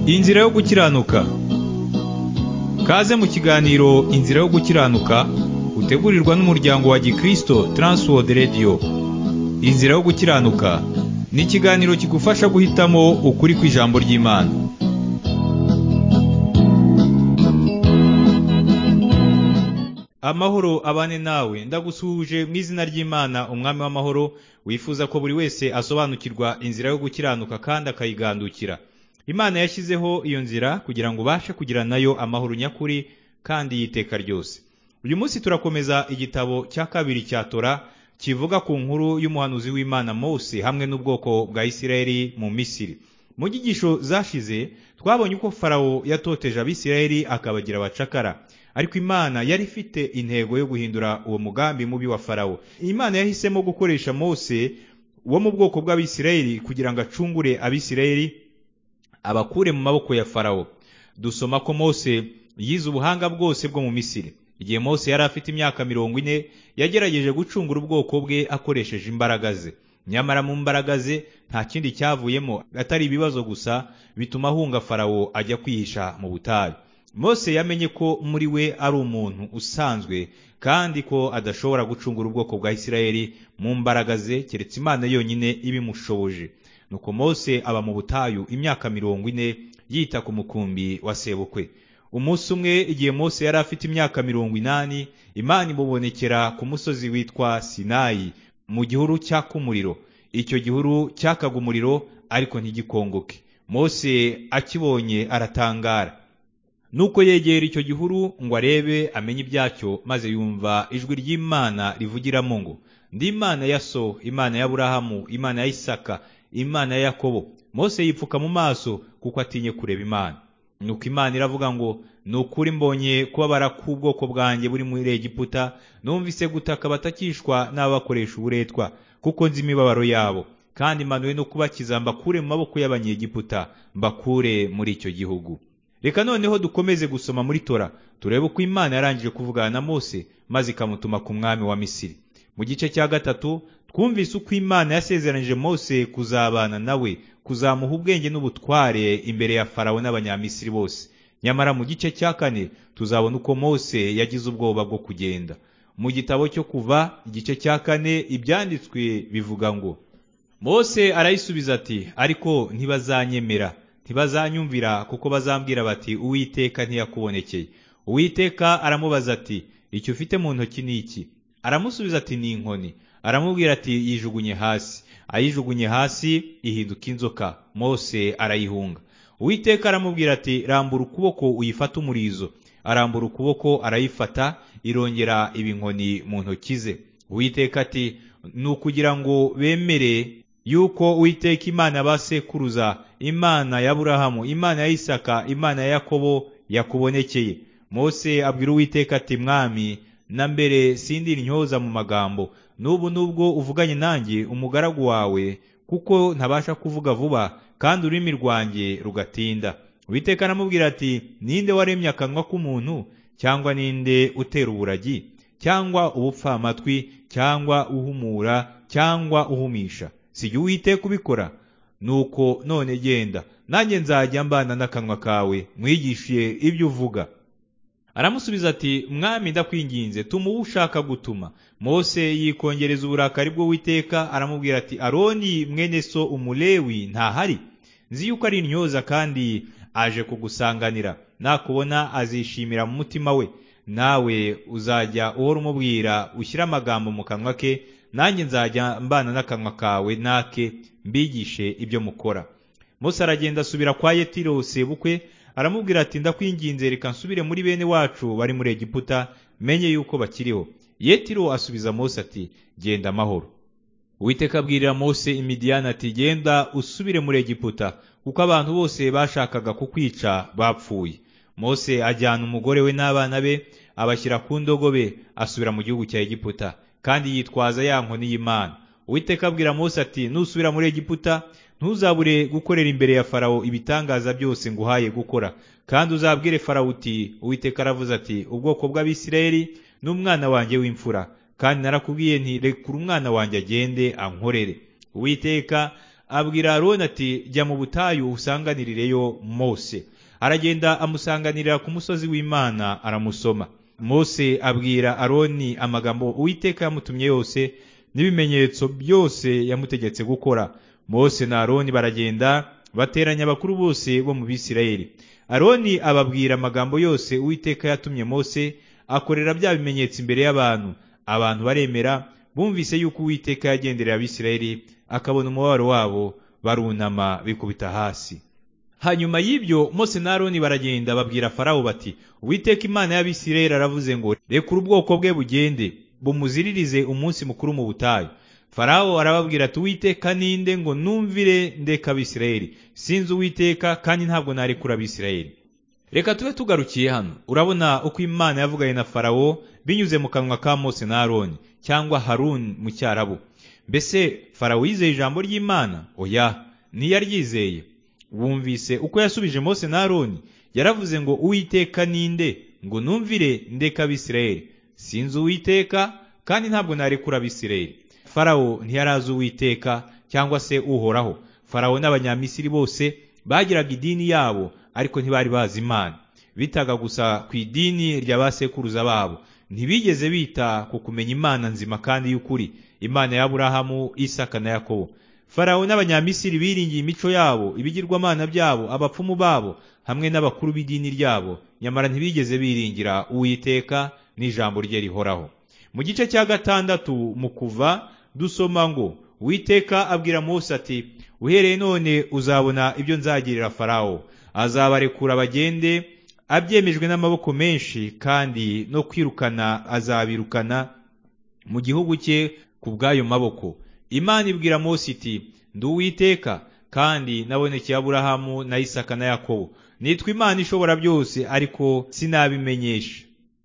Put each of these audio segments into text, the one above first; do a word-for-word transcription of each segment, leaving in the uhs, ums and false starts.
Inzira yo gukiranuka. Kaze mu kiganiro Inzira yo gukiranuka utegurirwa n'umuryango wa Gikristo Transworld Radio. Inzira yo gukiranuka ni ikiganiro kigufasha guhitamo ukuri kw'ijambo ry'Imana. Amahoro abane nawe, ndagusuhuje mu izina ry'Imana umwami w'amahoro, wifuza ko buri wese asobanukirwa inzira yo gukiranuka kandi akayigandukira. Imana yashyizeho iyo nzira kugira ngo ubashe kugira nayo amahoro nyakuri kandi y'iteka ryose. Uyu munsi turakomeza igitabo cya kabiri cya Tora kivuga ku nkuru y'umuhanuzi w'Imana Mose hamwe n'ubwoko bwa Isirayeli mu Misiri. Mu nyigisho zashize twabonye uko Farawo yatoteje Abisirayeli akabagira abacakara. Ariko Imana yari ifite intego yo guhindura uwo mugambi mubi wa Farawo. Imana yahisemo gukoresha Mose wo mu bwoko bw'Abisirayeli kugira ngo acungure Abisirayeli abakure mu maboko ya Farawo. Dusoma ko Mose yize ubuhanga bwose bwo mu Misiri. Igihe Mose yari afite imyaka mirongo ine yagerageje gucungura ubwoko bwe akoresheje imbaraga ze. Nyamara mu mbaraga ze nta kindi cyavuyemo atari ibibazo gusa bituma ahunga Farawo ajya kwihisha mu butayu. Mose yamenye ko muri we ari umuntu usanzwe kandi ko adashobora gucungura ubwoko bwa Isirayeli mu mbaraga ze keretse Imana yonyine ibimushoboje. Nuko Mose aba mu butayu imyaka mirongo ine yita ku mukumbi wa sebukwe. Umunsi umwe igihe Mose yari afite imyaka mirongo inani, Imana imubonekera ku musozi witwa Sinayi mu gihuru cyaka umuriro. Icyo gihuru cyakaga umuriro ariko ntigikongoke. Mose akibonye aratangara. Nuko yegera icyo gihuru ngo arebe amenye ibyacyo, maze yumva ijwi ry'Imana rivugiramo ngo, ndi Imana ya so, Imana ya Aburahamu, Imana ya Isaka, Imana ya Yakobo. Mose yipfuka mu maso kuko atinye kureba Imana. Nuko Imana iravuga ngo, nukuri mbonye kubabara k'ubwoko bwanjye buri muri Egiputa, numvise gutaka batakishwa n'abakoresha uburetwa, kuko nzi imibabaro yabo, kandi manuwe no kubakiza mbakure mu maboko y'Abanyegiputa, mbakure muri icyo gihugu. Reka noneho dukomeze gusoma muri Tora, turebe uko Imana yarangije kuvugana na Mose maze ikamutuma ku mwami wa Misiri. Mu gice cya gatatu twumvise uko Imana yasezeranije Mose kuzabana nawe, kuzamuha ubwenge n'ubutware imbere ya Farawo n'Abanyamisiri bose. Nyamara mu gice cya kane tuzabona uko Mose yagize ubwoba bwo kugenda. Mu gitabo cyo Kuva igice cya kane ibyanditswe bivuga ngo, Mose arayisubiza ati, ariko ntibazanyemera, ntibazanyumvira, kuko bazambwira bati Uwiteka ntiyakubonekeye. Uwiteka aramubaza ati, icyo ufite mu ntoki ni iki? Aramusubiza ati, ni inkoni. Aramubwira ati, yijugunye hasi. Ayijugunye hasi ihinduka inzoka. Mose arayihunga. Uwiteka aramubwira ati, rambura ukuboko uyifate umurizo. Arambura ukuboko arayifata, irongera iba inkoni mu ntoki ze. Uwiteka ati, ni ukugira ngo bemere yuko Uwiteka Imana basekuruza, Imana ya Aburahamu, Imana ya Isaka, Imana ya Yakobo yakubonekeye. Mose abwira Uwiteka ati, mwami, na mbere sindi intyoza mu magambo, n'ubu nubwo uvuganye nanjye umugaragu wawe, kuko ntabasha kuvuga vuba kandi ururimi rwanjye rugatinda. Uwiteka aramubwira ati, ninde waremye akanwa k'umuntu, cyangwa ninde utera uburagi, cyangwa ubupfamatwi, cyangwa uhumura, cyangwa uhumisha? Si jye Uwiteka ubikora? Nuko none genda, nanjye nzajya mbana n'akanwa kawe, mwigishiye ibyo uvuga. Aramusubiza ati, mwami, ndakwinginze tuma uwo ushaka gutuma. Mose yikongereza uburakari bw'Uwiteka, aramubwira ati, Aroni mwene so Umulewi ntahari? Nzi yuko ari intyoza kandi aje kugusanganira. Nakubona azishimira mu mutima we, nawe uzajya uhora umubwira, ushyira amagambo mu kanwa ke, nanjye nzajya mbana n'akanwa kawe nake mbigishe ibyo mukora. Mose aragenda asubira kwa Yetiro sebukwe, aramubwira ati, ndakwinginze reka nsubire muri bene wacu bari muri Egiputa, menye yuko bakiriho. Yetiro asubiza Mose ati, genda amahoro. Uwiteka abwirira Mose i Midiyani ati, genda usubire muri Egiputa, kuko abantu bose bashakaga kukwica bapfuye. Mose ajyana umugore we n'abana be, abashyira ku ndogobe, asubira mu gihugu cya Egiputa, kandi yitwaza ya nkoni y'Imana. Uwiteka abwira Mose ati, nusubira muri Egiputa ntuzabure gukorera imbere ya Farawo ibitangaza byose nguhaye gukora, kandi uzabwire Farawo uti, Uwiteka aravuze ati, ubwoko bw'Abisirayeli n'umwana wanjye w'imfura, kandi narakubwiye nti rekura umwana wanjye agende ankorere. Uwiteka abwira Aroni ati jya mu butayu usanganirireyo Mose. Aragenda amusanganirira ku musozi w'Imana aramusoma. Mose abwira Aroni amagambo Uwiteka yamutumye yose n'ibimenyetso byose yamutegetse gukora. Mose na Aroni baragenda bateranya abakuru bose bo mu Bisirayeli. Aroni ababwira amagambo yose Uwiteka yatumye Mose, akorera bya bimenyetso imbere y'abantu. Abantu baremera, bumvise yuko Uwiteka yagenderera Abisirayeli, akabona umubabaro wabo, barunama bikubita hasi. Hanyuma y'ibyo Mose na Aroni baragenda babwira Farawo bati, Uwiteka Imana y'Abisirayeli aravuze ngo rekura ubwoko bwe bugende, bumuziririze umunsi mukuru mu butayu. Farawo arababwira ati, Uwiteka ninde ngo numvire ndeka Abisirayeli? Sinzi Uwiteka kandi ntabwo narekura Abisirayeli. Reka tube tugarukiye hano. Urabona uko Imana yavuganye na Farawo binyuze mu kanwa ka Mose na Aroni, cyangwa Haruni mu Cyarabu. Mbese Farawo yizeye ijambo ry'Imana? Oya, ntiyaryizeye. Wumvise uko yasubije Mose na Aroni? Yaravuze ngo Uwiteka ninde ngo numvire ndeka Abisirayeli? Sinzi Uwiteka kandi ntabwo narekura Abisirayeli. Farawo ntiyarazi Uwiteka cyangwa se Uhoraho. Farawo n'Abanyamisiri bose bagiraga idini yabo, ariko ntibari bazi Imana. Bitaga gusa ku idini ry'abasekuruza babo. Ntibigeze bita ku kumenya Imana nzima kandi y'ukuri, Imana ya Aburahamu, Isaka na Yakobo. Farawo n'Abanyamisiri biringiye imico yabo, ibigirwamana byabo, abapfumu babo, hamwe n'abakuru b'idini ryabo, nyamara ntibigeze biringira Uwiteka n'ijambo rye rihoraho. Mu gice cya gatandatu mu Kuva dusoma ngo Uwiteka abwira Mose ati, uhereye none uzabona ibyo nzagirira Farawo. Azabarekura bagende, abyemejwe n'amaboko menshi, kandi no kwirukana azabirukana mu gihugu cye ku bw'ayo maboko. Imana ibwira Mose iti, ndi Uwiteka kandi nabonekeye Aburahamu na Isaka na Yakobo. Nitwa Imana ishobora byose, ariko sinabimenyesha.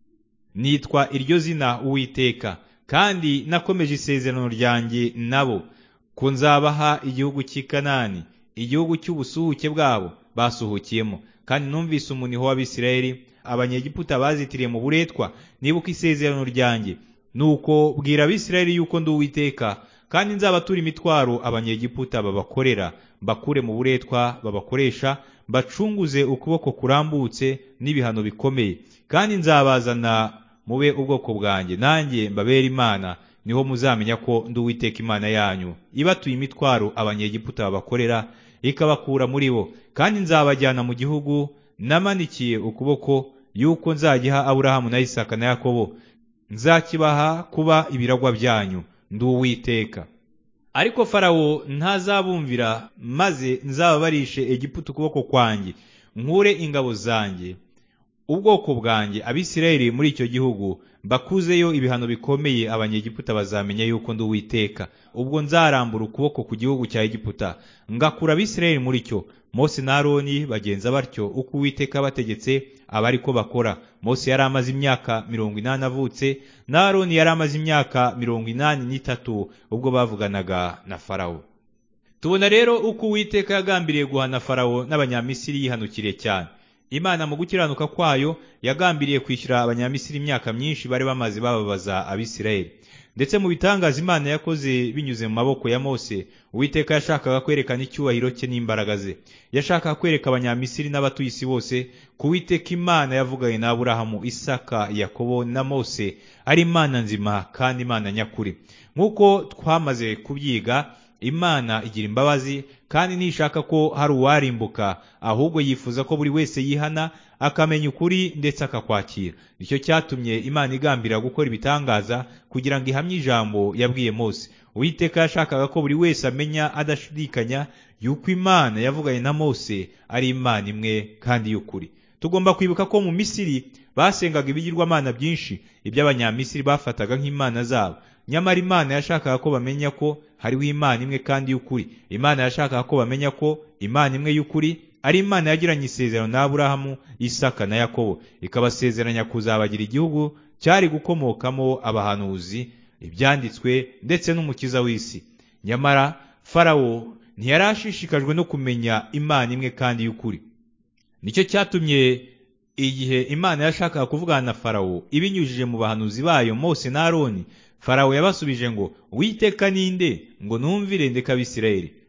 Nitwa iryo zina Uwiteka, kandi nakomeje isezerano ryanjye nabo, ko nzabaha igihugu cy'i Kanani, igihugu cy'ubusuhuke bwabo basuhukiyemo. Kandi numvise umuniho w'Abisirayeli, Abanyegiputa bazitiriye mu buretwa, nibuka isezerano ryanjye. Nuko bwira Abisirayeli yuko ndi Uwiteka, kandi nzabatura imitwaro Abanyegiputa babakorera, bakure mu buretwa babakoresha, bacunguze ukuboko kurambutse n'ibihano bikomeye. Kandi nzabazana mube ubwoko bwanjye, nanjye mbabera Imana. Niho muzamenya ko ndi Uwiteka Imana yanyu, ibatuye imitwaro Abanyegiputa babakorera, ikabakura muri bo. Kandi nzabajyana mu gihugu namanikiye ukuboko yuko nzagiha Aburahamu na Isaka na Yakobo, nzakibaha kuba ibiragwa byanyu. Ndi Uwiteka. Ariko Farawo ntazabumvira, maze nzababarishe Egiputa ukuboko kwanjye, nkure ingabo zanjye, ubwoko bwanjye Abisirayeli muri icyo gihugu, bakuzeyo ibihano bikomeye. Abanyegiputa bazamenya yuko ndi Uwiteka ubwo nzarambura ukuboko ku gihugu cya Egiputa, ngakura Abisirayeli muri cyo. Mose na Aroni bagenza batyo uko Uwiteka bategetse, aba ariko bakora. Mose yari amaze imyaka mirongo inani avutse, na Aroni yari amaze imyaka mirongo inani n'itatu ubwo bavuganaga na Farawo. Tubona rero uko Uwiteka yagambiriye guhana Farawo n'Abanyamisiri yihanukiriye cyane. Imana mu gukiranuka kwayo yagambiriye kwishyura Abanyamisiri imyaka myinshi bari bamaze bababaza Abisirayeli. Ndetse mu bitangaza Imana yakoze binyuze mu maboko ya Mose, Uwiteka yashakaga kwerekana icyubahiro cye n'imbaraga ze. Yashakaga kwereka Abanyamisiri n'abatuye isi bose ko Uwiteka Imana yavuganye na Aburahamu, Isaka, Yakobo na Mose ari Imana nzima kandi Imana nyakuri. Nk'uko twamaze kubyiga, Imana igira imbabazi kandi ntishaka ko hari uwarimbuka, ahubwo yifuza ko buri wese yihana akamenya ukuri ndetse akakwakira. Nicyo cyatumye Imana igambira gukora ibitangaza kugira ngo ihamye ijambo yabwiye Mose. Uwiteka yashakaga ko buri wese amenya adashidikanya yuko Imana yavuganye na Mose ari Imana imwe kandi y'ukuri. Tugomba kwibuka ko mu Misiri basengaga ibigirwamana byinshi, iby'Abanyamisiri bafataga nk'imana zabo. Nyamara Imana yashakaga ko bamenya ko hariho Imana imwe kandi y'ukuri. Imana yashakaga ko bamenya ko Imana imwe y'ukuri ari Imana yagiranye isezerano na Aburahamu, Isaka na Yakobo, ikabasezeranya kuzabagira igihugu cyari gukomokamo abahanuzi, ibyanditswe ndetse n'umukiza w'isi. Nyamara Farawo ntiyarashishikajwe no kumenya Imana imwe kandi y'ukuri. Nicyo cyatumye igihe Imana yashakaga kuvugana na Farawo ibinyujije mu bahanuzi bayo Mose na Aroni, Farawo yabasubije ngo, Uwiteka ninde ngo numvire ndeka Abisirayeli?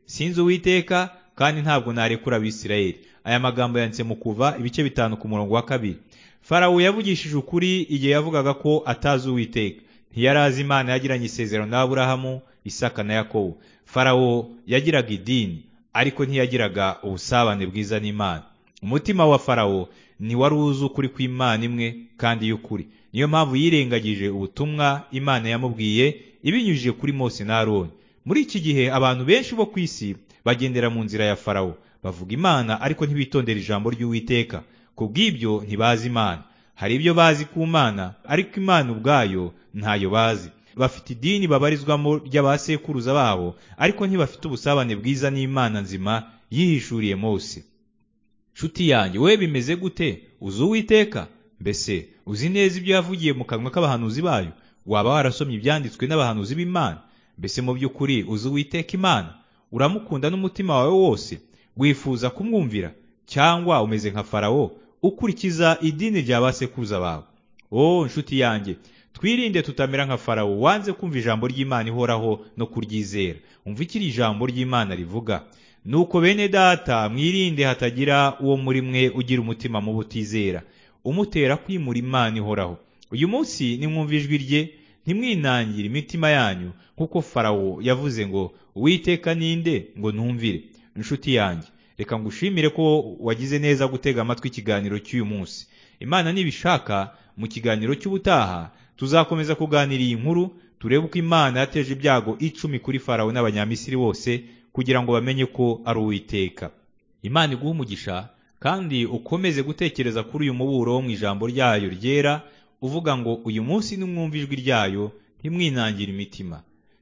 sinzi Uwiteka kandi ntabwo narekura Abisirayeli. Aya magambo yanditse mu Kuva ibice bitanu ku murongo wa kabiri. Farawo yavugishije ukuri igihe yavugaga ko atazi Uwiteka. Ntiyari azi Imana yagiranye isezerano na Aburahamu, Isaka na Yakobo. Farawo yagiraga idini, ariko ntiyagiraga ubusabane bwiza n'Imana. Umutima wa Farawo ntiwari uzi ukuri kw'Imana imwe kandi y'ukuri. Niyo mpamvu yirengagije ubutumwa Imana yamubwiye ibinyujije kuri Mose na Aroni. Muri iki gihe abantu benshi bo ku isi bagendera mu nzira ya Farawo. Bavuga Imana ariko ntibitondera ijambo ry'Uwiteka. Kubw'ibyo ntibazi Imana. Hari ibyo bazi ku Mana, ariko Imana ubwayo ntayo bazi. Bafite idini babarizwamo ry'abasekuruza babo, ariko ntibafite ubusabane bwiza n'Imana nzima yihishuriye Mose. Nshuti yanjye, we bimeze gute? Uzi Uwiteka? Mbese uzi neza ibyo yavugiye mu kanwa k'abahanuzi bayo? Waba warasomye ibyanditswe n'abahanuzi b'Imana? Mbese mu by'ukuri uzi Uwiteka Imana? Uramukunda n'umutima wawe wose? Wifuza kumwumvira? Cyangwa umeze nka Farawo ukurikiza idini ry'abasekuruza bawe? Oh nshuti yanjye, twirinde tutamera nka Farawo wanze kumva ijambo ry'Imana ihoraho no kuryizera. Umva ikiri ijambo ry'Imana rivuga. Nuko bene data, mwirinde hatagira uwo muri mwe ugira umutima mubi utizera, umutera kwimura Imana ihoraho. Uyu munsi nimwumva ijwi rye, ntimwinangire imitima yanyu kuko Farawo yavuze ngo Uwiteka ninde ngo ntumvire. Inshuti yanjye, reka ngushimire ko wagize neza gutega amatwi ikiganiro cy'uyu munsi. Imana nibishaka mu kiganiro cy'ubutaha tuzakomeza kuganira iyi nkuru, turebe uko Imana yateje ibyago icumi kuri Farawo n'Abanyamisiri bose kugira ngo bamenye ko ari Uwiteka. Imana iguhe umugisha kandi ukomeze gutekereza kuri uyu muburo wo mu ijambo ryayo ryera uvuga ngo uyu munsi nimwumva ijwi ryayo ntimwinangire imitima.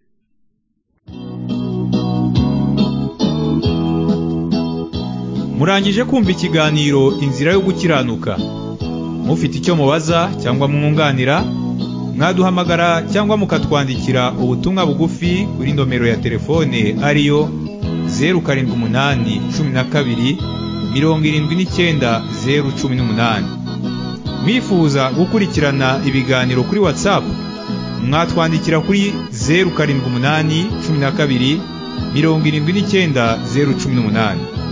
Murangije kumva ikiganiro Inzira yo Gukiranuka. Mufite icyo mubaza cyangwa mwunganira, mwaduhamagara cyangwa mukatwandikira ubutumwa bugufi kuri nomero ya telefone ariyo zeru karindwi umunani cumi na kabiri mirongo irindwi n'icyenda zeru cumi n'umunani. Mwifuza gukurikirana ibiganiro kuri WhatsApp, mwatwandikira kuri zeru karindwi umunani cumi na kabiri mirongo irindwi n'icyenda zeru cumi n'umunani.